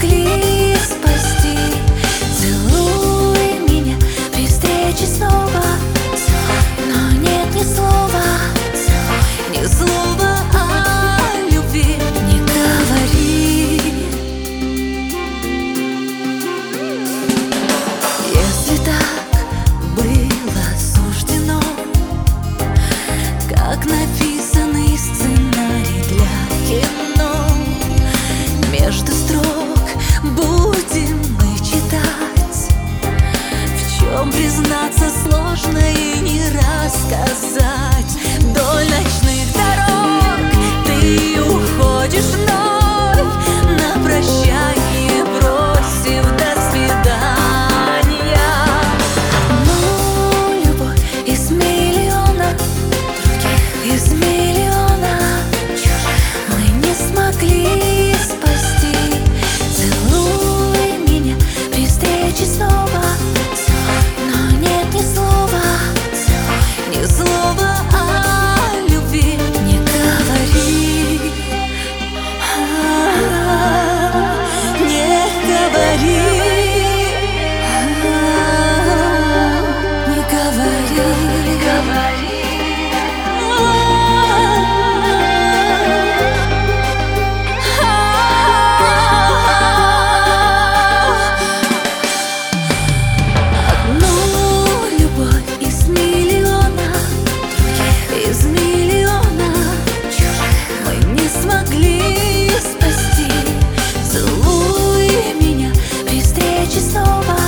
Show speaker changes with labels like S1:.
S1: смогли спасти. Целуй меня при встрече снова, но нет ни слова, ни слова о любви не говори. Если так было суждено, как написанный сценарий для кино, между строк будем мы читать, в чем признаться сложно и не рассказать. Вдоль ночных дорог ты уходишь вновь, на прощание бросив до свидания. Но любовь из миллиона других, из миллиона мы не смогли спасти. Целуй меня при встрече снова, но нет ни слова, ни слова о любви не говори. Не говори, не говори. Одну любовь из миллиона, других из миллиона мы не смогли спасти. Целуй меня при встрече снова,